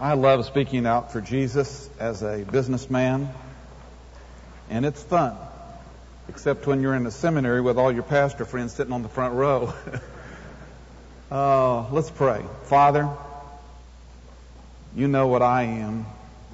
I love speaking out for Jesus as a businessman, and it's fun, except when you're in a seminary with all your pastor friends sitting on the front row. Let's pray. Father, you know what I am.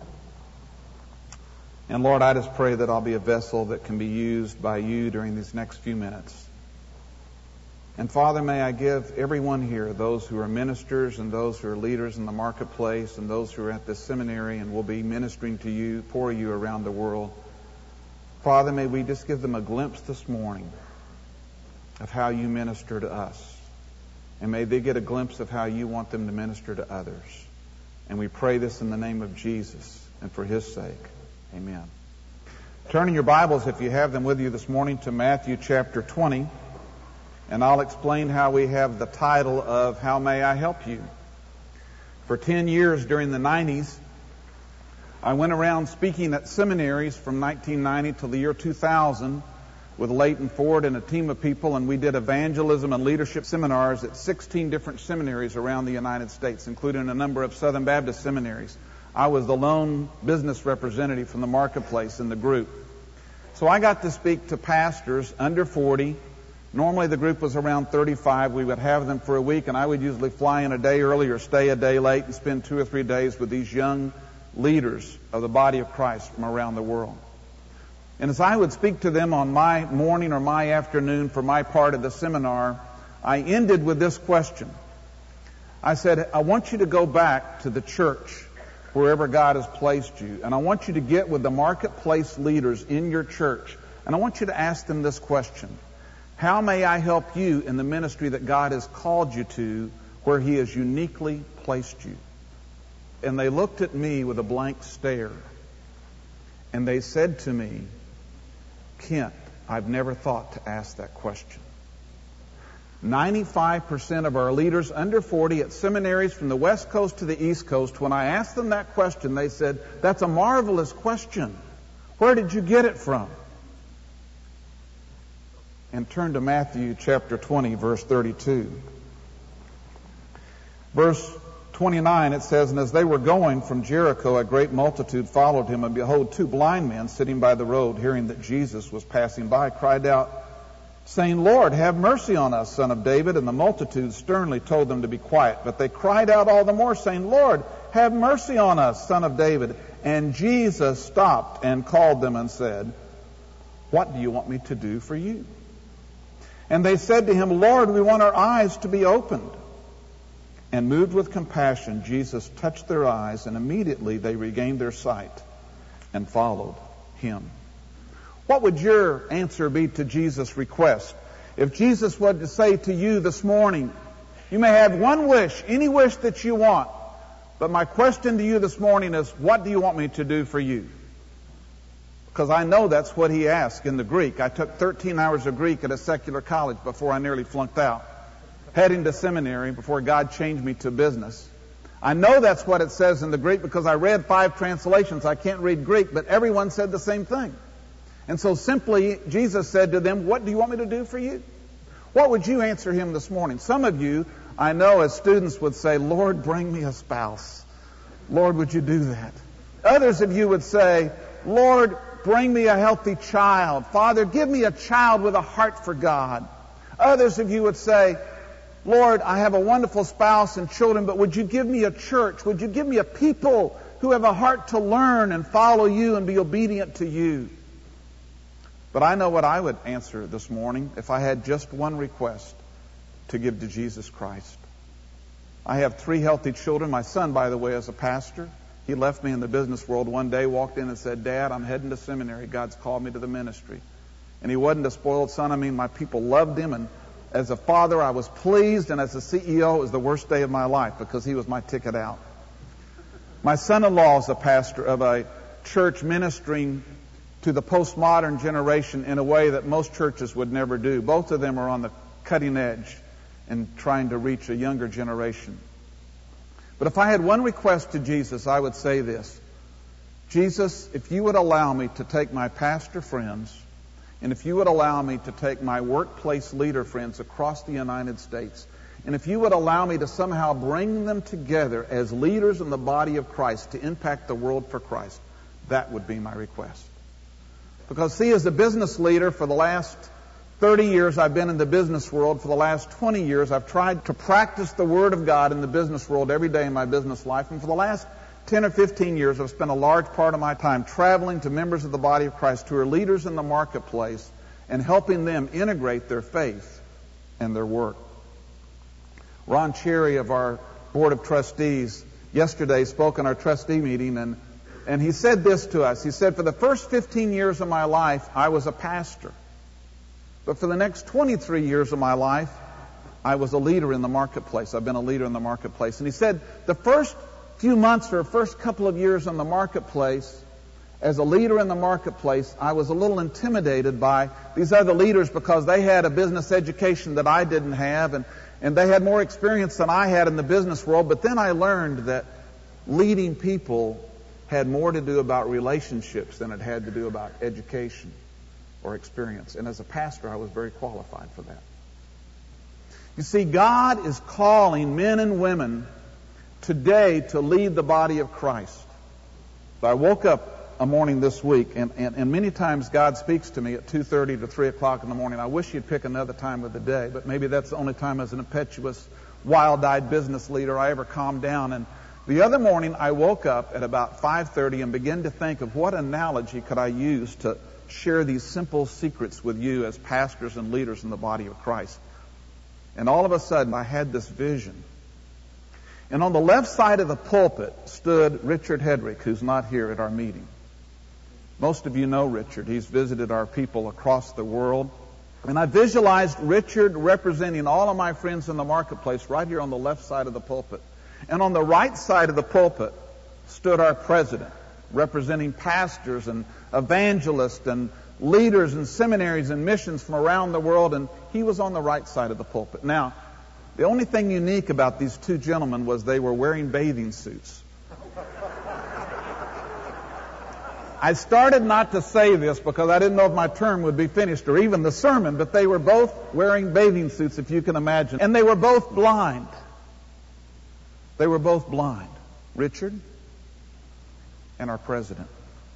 And Lord, I just pray that I'll be a vessel that can be used by you during these next few minutes. And Father, may I give everyone here, those who are ministers and those who are leaders in the marketplace and those who are at this seminary and will be ministering to you, for you around the world. Father, may we just give them a glimpse this morning of how you minister to us. And may they get a glimpse of how you want them to minister to others. And we pray this in the name of Jesus and for his sake. Amen. Turn in your Bibles, if you have them with you this morning, to Matthew chapter 20. And I'll explain how we have the title of How May I Help You? For 10 years during the 90s, I went around speaking at seminaries from 1990 till the year 2000 with Leighton Ford and a team of people, and we did evangelism and leadership seminars at 16 different seminaries around the United States, including a number of Southern Baptist seminaries. I was the lone business representative from the marketplace in the group. So I got to speak to pastors under 40. Normally the group was around 35. We would have them for a week, and I would usually fly in a day early or stay a day late and spend 2 or 3 days with these young leaders of the body of Christ from around the world. And as I would speak to them on my morning or my afternoon for my part of the seminar, I ended with this question. I said, I want you to go back to the church wherever God has placed you, and I want you to get with the marketplace leaders in your church, and I want you to ask them this question. How may I help you in the ministry that God has called you to, where he has uniquely placed you? And they looked at me with a blank stare, and they said to me, Kent, I've never thought to ask that question. 95% of our leaders under 40 at seminaries from the West Coast to the East Coast, when I asked them that question, they said, that's a marvelous question. Where did you get it from? And turn to Matthew chapter 20, verse 32. Verse 29, it says, And as they were going from Jericho, a great multitude followed him, and behold, 2 blind men sitting by the road, hearing that Jesus was passing by, cried out, saying, Lord, have mercy on us, Son of David. And the multitude sternly told them to be quiet. But they cried out all the more, saying, Lord, have mercy on us, Son of David. And Jesus stopped and called them and said, What do you want me to do for you? And they said to him, Lord, we want our eyes to be opened. And moved with compassion, Jesus touched their eyes, and immediately they regained their sight and followed him. What would your answer be to Jesus' request? If Jesus were to say to you this morning, you may have one wish, any wish that you want, but my question to you this morning is, what do you want me to do for you? Because I know that's what he asked in the Greek. I took 13 hours of Greek at a secular college before I nearly flunked out, heading to seminary before God changed me to business. I know that's what it says in the Greek because I read 5 translations. I can't read Greek, but everyone said the same thing. And so simply, Jesus said to them, what do you want me to do for you? What would you answer him this morning? Some of you, I know as students would say, Lord, bring me a spouse. Lord, would you do that? Others of you would say, Lord, bring me a healthy child. Father, give me a child with a heart for God. Others of you would say, Lord, I have a wonderful spouse and children, but would you give me a church? Would you give me a people who have a heart to learn and follow you and be obedient to you? But I know what I would answer this morning if I had just one request to give to Jesus Christ. I have 3 healthy children. My son, by the way, is a pastor. He left me in the business world one day, walked in and said, Dad, I'm heading to seminary. God's called me to the ministry. And he wasn't a spoiled son. I mean, my people loved him. And as a father, I was pleased. And as a CEO, it was the worst day of my life because he was my ticket out. My son-in-law is a pastor of a church ministering to the postmodern generation in a way that most churches would never do. Both of them are on the cutting edge and trying to reach a younger generation. But if I had one request to Jesus, I would say this. Jesus, if you would allow me to take my pastor friends, and if you would allow me to take my workplace leader friends across the United States, And if you would allow me to somehow bring them together as leaders in the body of Christ to impact the world for Christ, that would be my request. Because, see, as a business leader for the last 30 years, I've been in the business world. For the last 20 years, I've tried to practice the Word of God in the business world every day in my business life. And for the last 10 or 15 years, I've spent a large part of my time traveling to members of the body of Christ who are leaders in the marketplace and helping them integrate their faith and their work. Ron Cherry of our Board of Trustees yesterday spoke in our trustee meeting, and he said this to us. He said, for the first 15 years of my life, I was a pastor. But for the next 23 years of my life, I was a leader in the marketplace. I've been a leader in the marketplace. And he said, the first few months or first couple of years in the marketplace, as a leader in the marketplace, I was a little intimidated by these other leaders because they had a business education that I didn't have, and they had more experience than I had in the business world. But then I learned that leading people had more to do about relationships than it had to do about education or experience. And as a pastor, I was very qualified for that. You see, God is calling men and women today to lead the body of Christ. So I woke up a morning this week, and many times God speaks to me at 2:30 to 3 o'clock in the morning. I wish you'd pick another time of the day, but maybe that's the only time as an impetuous, wild-eyed business leader I ever calmed down. And the other morning I woke up at about 5:30 and began to think of what analogy could I use to share these simple secrets with you as pastors and leaders in the body of Christ. And all of a sudden I had this vision. And on the left side of the pulpit stood Richard Hedrick, who's not here at our meeting. Most of you know Richard. He's visited our people across the world. And I visualized Richard representing all of my friends in the marketplace right here on the left side of the pulpit. And on the right side of the pulpit stood our president, representing pastors and evangelists and leaders and seminaries and missions from around the world. And he was on the right side of the pulpit. Now, the only thing unique about these two gentlemen was they were wearing bathing suits. I started not to say this because I didn't know if my term would be finished or even the sermon, but they were both wearing bathing suits, if you can imagine. And they were both blind. They were both blind. Richard and our president.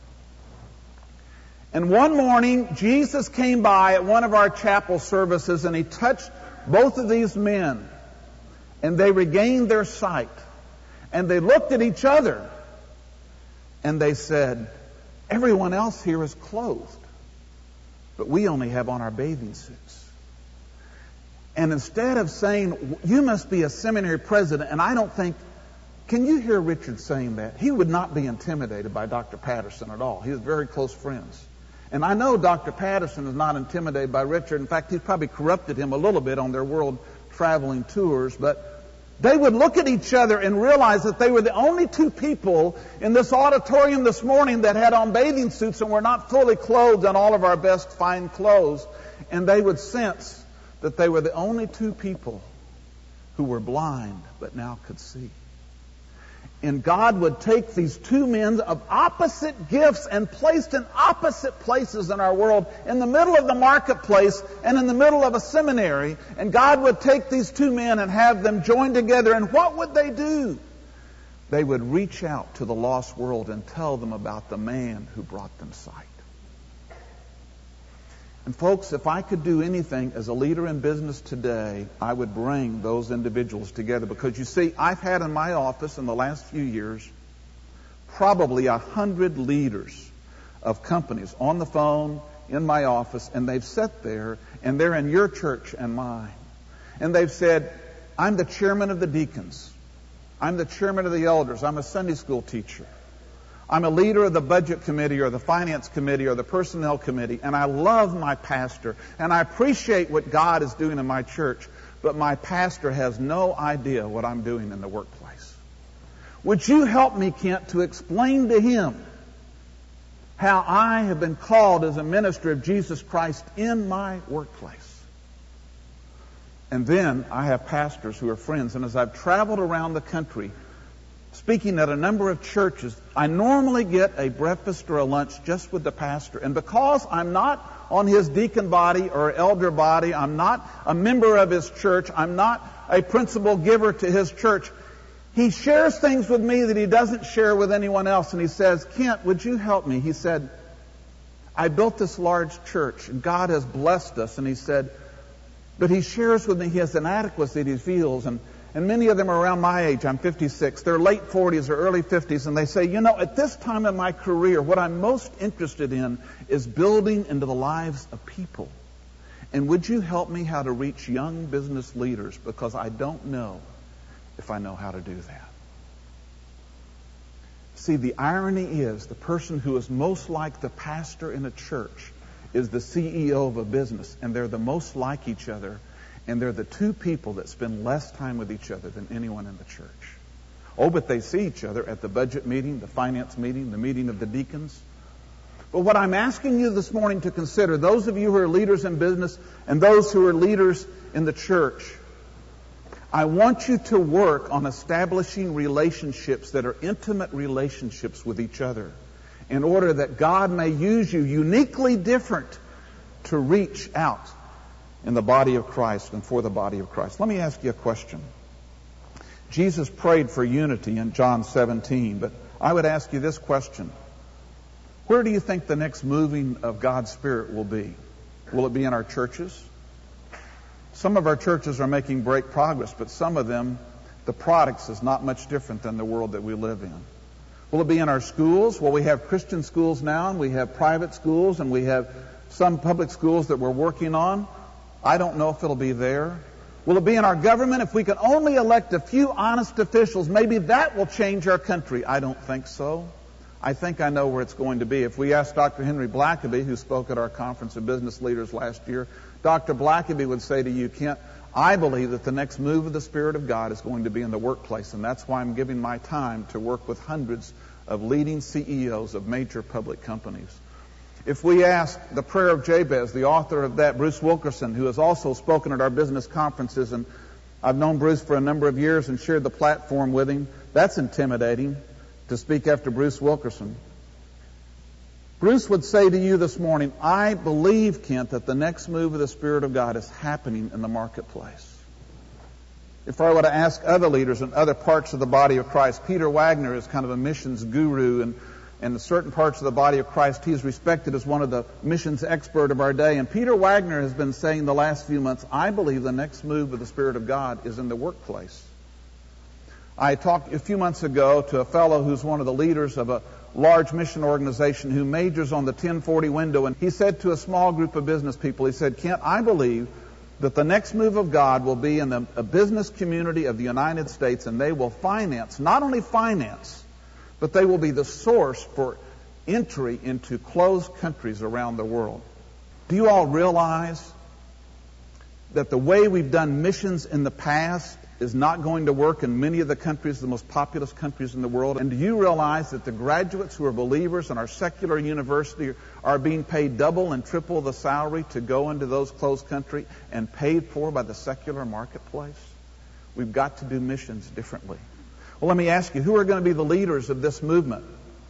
And one morning, Jesus came by at one of our chapel services and he touched both of these men, and they regained their sight. And they looked at each other and they said, everyone else here is clothed, but we only have on our bathing suits. And instead of saying, you must be a seminary president, and I don't think, can you hear Richard saying that? He would not be intimidated by Dr. Patterson at all. He was very close friends. And I know Dr. Patterson is not intimidated by Richard. In fact, he's probably corrupted him a little bit on their world traveling tours. But they would look at each other and realize that they were the only two people in this auditorium this morning that had on bathing suits and were not fully clothed in all of our best fine clothes. And they would sense that they were the only two people who were blind but now could see. And God would take these two men of opposite gifts and placed in opposite places in our world, in the middle of the marketplace and in the middle of a seminary. And God would take these two men and have them join together. And what would they do? They would reach out to the lost world and tell them about the man who brought them sight. And folks, if I could do anything as a leader in business today, I would bring those individuals together. Because you see, I've had in my office in the last few years probably 100 leaders of companies on the phone in my office, and they've sat there, and they're in your church and mine. And they've said, I'm the chairman of the deacons. I'm the chairman of the elders. I'm a Sunday school teacher. I'm a leader of the budget committee or the finance committee or the personnel committee, and I love my pastor, and I appreciate what God is doing in my church, but my pastor has no idea what I'm doing in the workplace. Would you help me, Kent, to explain to him how I have been called as a minister of Jesus Christ in my workplace? And then I have pastors who are friends, and as I've traveled around the country speaking at a number of churches, I normally get a breakfast or a lunch just with the pastor. And because I'm not on his deacon body or elder body, I'm not a member of his church, I'm not a principal giver to his church, he shares things with me that he doesn't share with anyone else. And he says, Kent, would you help me? He said, I built this large church, and God has blessed us. And he said, but he shares with me his inadequacy that he feels. And many of them are around my age. I'm 56. They're late 40s or early 50s. And they say, you know, at this time in my career, what I'm most interested in is building into the lives of people. And would you help me how to reach young business leaders? Because I don't know if I know how to do that. See, the irony is the person who is most like the pastor in a church is the CEO of a business, and they're the most like each other, and they're the two people that spend less time with each other than anyone in the church. Oh, but they see each other at the budget meeting, the finance meeting, the meeting of the deacons. But what I'm asking you this morning to consider, those of you who are leaders in business and those who are leaders in the church, I want you to work on establishing relationships that are intimate relationships with each other in order that God may use you uniquely different to reach out in the body of Christ and for the body of Christ. Let me ask you a question. Jesus prayed for unity in John 17, but I would ask you this question. Where do you think the next moving of God's Spirit will be? Will it be in our churches? Some of our churches are making great progress, but some of them, the products is not much different than the world that we live in. Will it be in our schools? Well, we have Christian schools now, and we have private schools, and we have some public schools that we're working on. I don't know if it'll be there. Will it be in our government? If we can only elect a few honest officials, maybe that will change our country. I don't think so. I think I know where it's going to be. If we ask Dr. Henry Blackaby, who spoke at our conference of business leaders last year, Dr. Blackaby would say to you, Kent, I believe that the next move of the Spirit of God is going to be in the workplace, and that's why I'm giving my time to work with hundreds of leading CEOs of major public companies. If we ask the prayer of Jabez, the author of that, Bruce Wilkerson, who has also spoken at our business conferences, and I've known Bruce for a number of years and shared the platform with him, that's intimidating to speak after Bruce Wilkerson. Bruce would say to you this morning, I believe, Kent, that the next move of the Spirit of God is happening in the marketplace. If I were to ask other leaders in other parts of the body of Christ, Peter Wagner is kind of a missions guru, and in certain parts of the body of Christ, he is respected as one of the missions expert of our day. And Peter Wagner has been saying the last few months, I believe the next move of the Spirit of God is in the workplace. I talked a few months ago to a fellow who's one of the leaders of a large mission organization who majors on the 1040 window, and he said to a small group of business people, he said, Kent, I believe that the next move of God will be in a business community of the United States, and they will finance, not only finance, but they will be the source for entry into closed countries around the world. Do you all realize that the way we've done missions in the past is not going to work in many of the countries, the most populous countries in the world? And do you realize that the graduates who are believers in our secular university are being paid double and triple the salary to go into those closed countries and paid for by the secular marketplace? We've got to do missions differently. Well, let me ask you, who are going to be the leaders of this movement?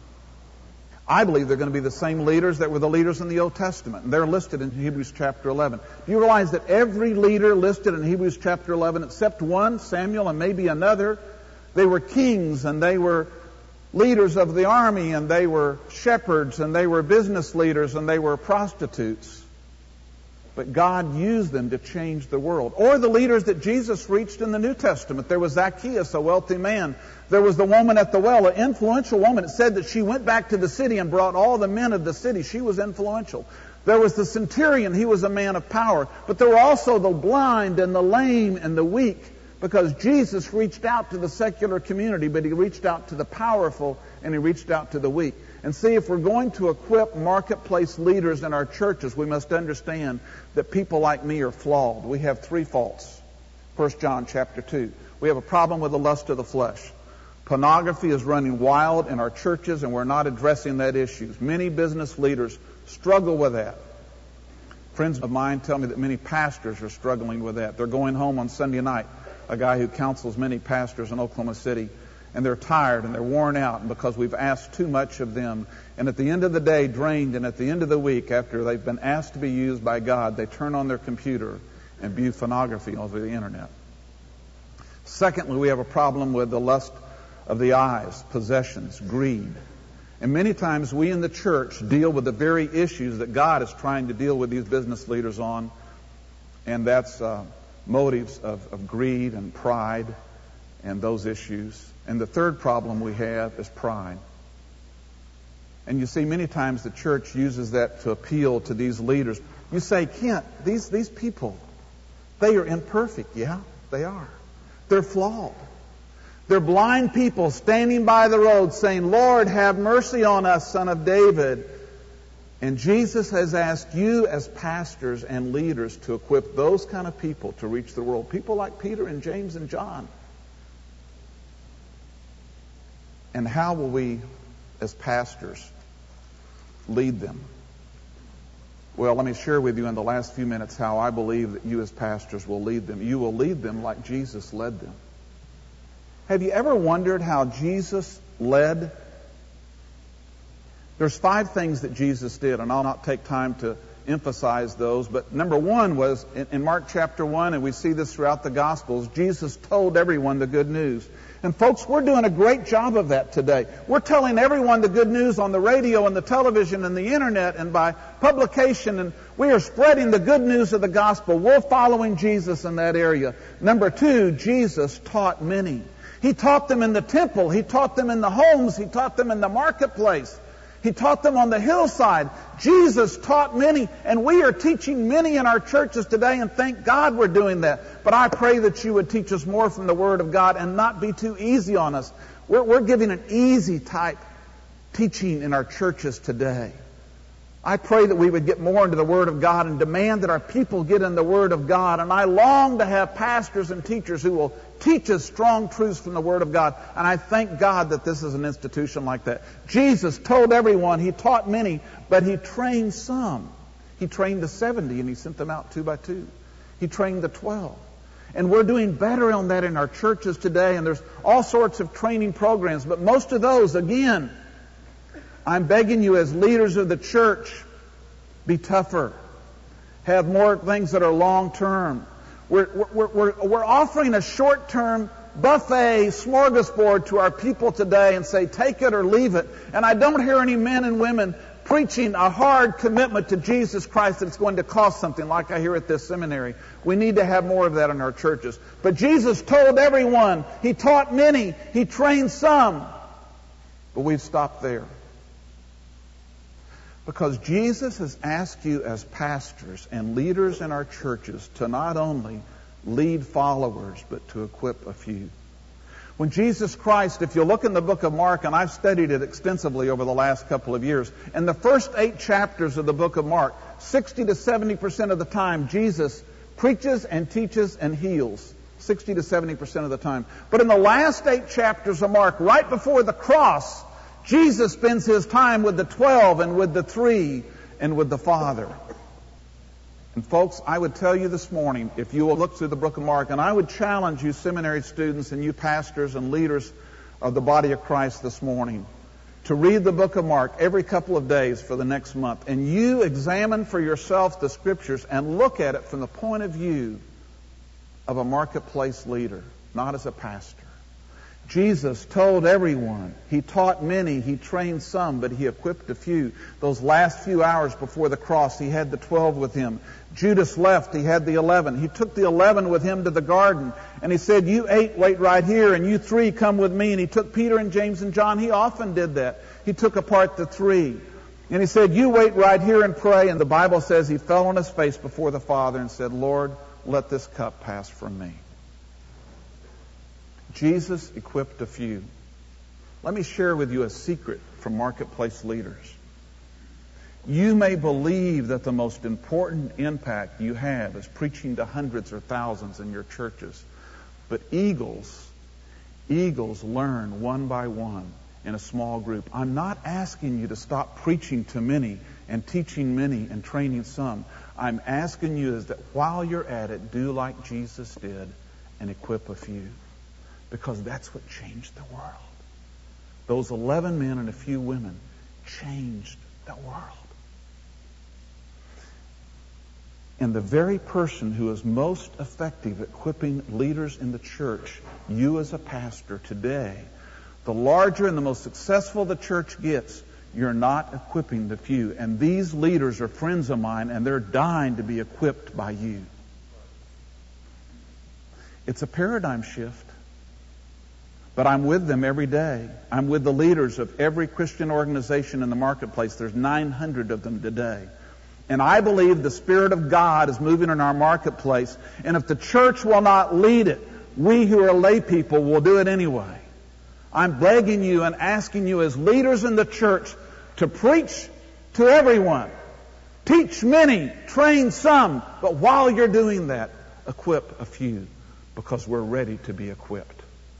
I believe they're going to be the same leaders that were the leaders in the Old Testament. And they're listed in Hebrews chapter 11. Do you realize that every leader listed in Hebrews chapter 11, except one, Samuel, and maybe another, they were kings, and they were leaders of the army, and they were shepherds, and they were business leaders, and they were prostitutes. But God used them to change the world. Or the leaders that Jesus reached in the New Testament. There was Zacchaeus, a wealthy man. There was the woman at the well, an influential woman. It said that she went back to the city and brought all the men of the city. She was influential. There was the centurion. He was a man of power. But there were also the blind and the lame and the weak, because Jesus reached out to the secular community, but he reached out to the powerful and he reached out to the weak. And see, if we're going to equip marketplace leaders in our churches, we must understand that people like me are flawed. We have three faults. 1 John chapter 2. We have a problem with the lust of the flesh. Pornography is running wild in our churches, and we're not addressing that issue. Many business leaders struggle with that. Friends of mine tell me that many pastors are struggling with that. They're going home on Sunday night. A guy who counsels many pastors in Oklahoma City. and they're tired and they're worn out because we've asked too much of them. And at the end of the day, drained, and at the end of the week, after they've been asked to be used by God, they turn on their computer and view pornography over the internet. Secondly, we have a problem with the lust of the eyes, possessions, greed. And many times we in the church deal with the very issues that God is trying to deal with these business leaders on, and that's motives of greed and pride and those issues. And the third problem we have is pride. And you see, many times the church uses that to appeal to these leaders. You say, Kent, these people, they are imperfect. Yeah, they are. They're flawed. They're blind people standing by the road saying, Lord, have mercy on us, Son of David. And Jesus has asked you as pastors and leaders to equip those kind of people to reach the world. People like Peter and James and John. And how will we, as pastors, lead them? Well, let me share with you in the last few minutes how I believe that you as pastors will lead them. You will lead them like Jesus led them. Have you ever wondered how Jesus led? There's 5 things that Jesus did, and I'll not take time to emphasize those, but number 1 was in Mark chapter 1, and we see this throughout the Gospels, Jesus told everyone the good news. And folks, we're doing a great job of that today. We're telling everyone the good news on the radio and the television and the internet and by publication, and we are spreading the good news of the gospel. We're following Jesus in that area. Number 2, Jesus taught many. He taught them in the temple. He taught them in the homes. He taught them in the marketplace. He taught them on the hillside. Jesus taught many, and we are teaching many in our churches today, and thank God we're doing that. But I pray that you would teach us more from the Word of God and not be too easy on us. We're giving an easy type teaching in our churches today. I pray that we would get more into the Word of God and demand that our people get in the Word of God. And I long to have pastors and teachers who will teach us strong truths from the Word of God. And I thank God that this is an institution like that. Jesus told everyone. He taught many, but He trained some. He trained the 70 and He sent them out 2 by 2. He trained the 12. And we're doing better on that in our churches today. And there's all sorts of training programs. But most of those, again, I'm begging you as leaders of the church, be tougher. Have more things that are long-term. We're offering a short-term buffet smorgasbord to our people today and say, take it or leave it. And I don't hear any men and women preaching a hard commitment to Jesus Christ that it's going to cost something like I hear at this seminary. We need to have more of that in our churches. But Jesus told everyone. He taught many. He trained some. But we've stopped there. Because Jesus has asked you as pastors and leaders in our churches to not only lead followers, but to equip a few. When Jesus Christ, if you look in the book of Mark, and I've studied it extensively over the last couple of years, in the first 8 chapters of the book of Mark, 60 to 70% of the time, Jesus preaches and teaches and heals. 60 to 70% of the time. But in the last 8 chapters of Mark, right before the cross, Jesus spends His time with the 12 and with the 3 and with the Father. And folks, I would tell you this morning, if you will look through the book of Mark, and I would challenge you seminary students and you pastors and leaders of the body of Christ this morning, to read the book of Mark every couple of days for the next month. And you examine for yourself the Scriptures and look at it from the point of view of a marketplace leader, not as a pastor. Jesus told everyone. He taught many. He trained some, but He equipped a few. Those last few hours before the cross, He had the 12 with Him. Judas left. He had the 11. He took the 11 with Him to the garden, and He said, you 8 wait right here, and you 3 come with me. And He took Peter and James and John. He often did that. He took apart the 3. And He said, you wait right here and pray. And the Bible says He fell on His face before the Father and said, Lord, let this cup pass from me. Jesus equipped a few. Let me share with you a secret from marketplace leaders. You may believe that the most important impact you have is preaching to hundreds or thousands in your churches. But eagles learn one by one in a small group. I'm not asking you to stop preaching to many and teaching many and training some. I'm asking you is that while you're at it, do like Jesus did and equip a few. because that's what changed the world. Those 11 men and a few women changed the world. And the very person who is most effective at equipping leaders in the church, you as a pastor today, the larger and the most successful the church gets, you're not equipping the few. And these leaders are friends of mine, and they're dying to be equipped by you. It's a paradigm shift. But I'm with them every day. I'm with the leaders of every Christian organization in the marketplace. There's 900 of them today. And I believe the Spirit of God is moving in our marketplace. And if the church will not lead it, we who are lay people will do it anyway. I'm begging you and asking you as leaders in the church to preach to everyone. Teach many, train some. But while you're doing that, equip a few, because we're ready to be equipped.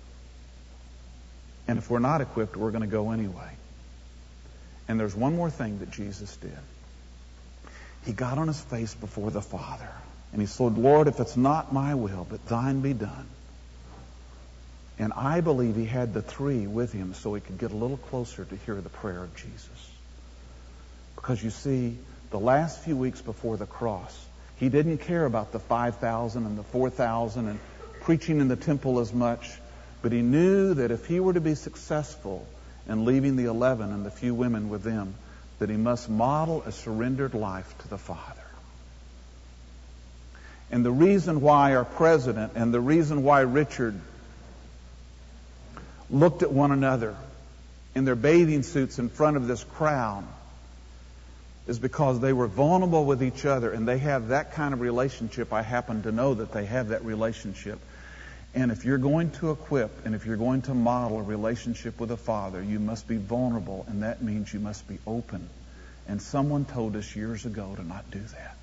And if we're not equipped, we're going to go anyway. And there's one more thing that Jesus did. He got on his face before the Father. And he said, Lord, if it's not my will, but thine be done. And I believe he had the three with him so he could get a little closer to hear the prayer of Jesus. Because you see, the last few weeks before the cross, he didn't care about the 5,000 and the 4,000 and preaching in the temple as much. But he knew that if he were to be successful in leaving the 11 and the few women with them, that he must model a surrendered life to the Father. And the reason why our president and the reason why Richard looked at one another in their bathing suits in front of this crowd is because they were vulnerable with each other, and they have that kind of relationship. I happen to know that they have that relationship. And if you're going to equip and if you're going to model a relationship with the Father, you must be vulnerable, and that means you must be open. And someone told us years ago to not do that.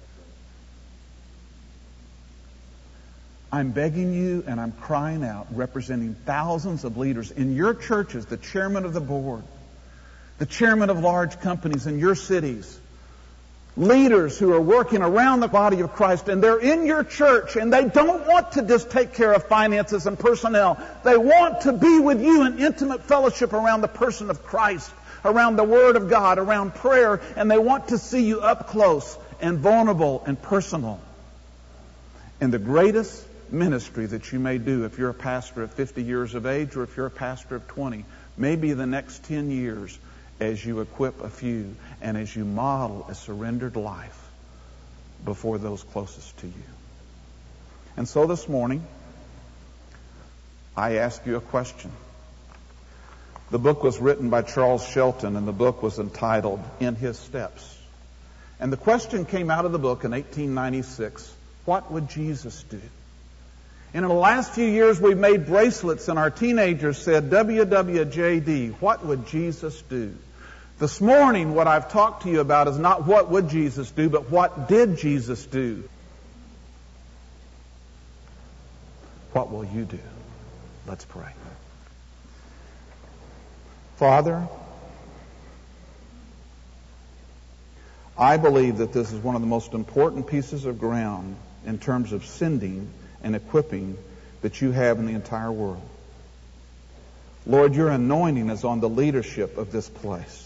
I'm begging you and I'm crying out, representing thousands of leaders in your churches, the chairman of the board, the chairman of large companies in your cities, leaders who are working around the body of Christ, and they're in your church, and they don't want to just take care of finances and personnel. They want to be with you in intimate fellowship around the person of Christ, around the Word of God, around prayer, and they want to see you up close and vulnerable and personal. And the greatest ministry that you may do, if you're a pastor of 50 years of age or if you're a pastor of 20, may be the next 10 years as you equip a few and as you model a surrendered life before those closest to you. And so this morning, I ask you a question. The book was written by Charles Shelton, and the book was entitled In His Steps. And the question came out of the book in 1896, what would Jesus do? And in the last few years, we've made bracelets, and our teenagers said, WWJD, what would Jesus do? This morning, what I've talked to you about is not what would Jesus do, but what did Jesus do? What will you do? Let's pray. Father, I believe that this is one of the most important pieces of ground in terms of sending and equipping that you have in the entire world. Lord, your anointing is on the leadership of this place.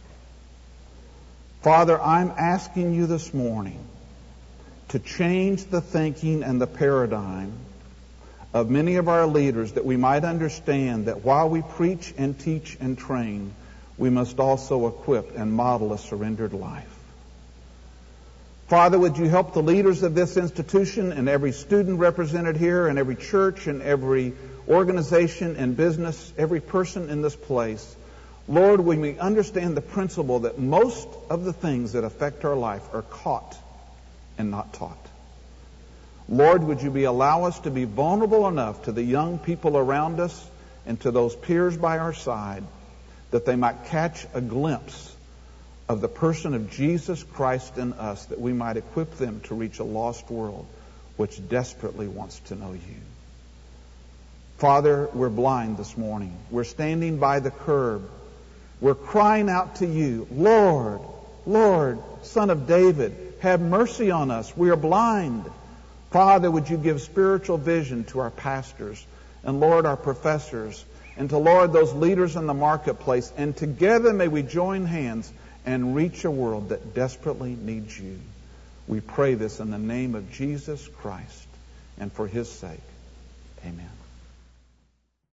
Father, I'm asking you this morning to change the thinking and the paradigm of many of our leaders, that we might understand that while we preach and teach and train, we must also equip and model a surrendered life. Father, would you help the leaders of this institution and every student represented here and every church and every organization and business, every person in this place. Lord, we may understand the principle that most of the things that affect our life are caught and not taught. Lord, would you allow us to be vulnerable enough to the young people around us and to those peers by our side that they might catch a glimpse of the person of Jesus Christ in us, that we might equip them to reach a lost world which desperately wants to know you. Father, we're blind this morning. We're standing by the curb. We're crying out to you, Lord, Lord, Son of David, have mercy on us. We are blind. Father, would you give spiritual vision to our pastors and Lord, our professors, and to, Lord, those leaders in the marketplace. And together may we join hands and reach a world that desperately needs you. We pray this in the name of Jesus Christ and for His sake. Amen.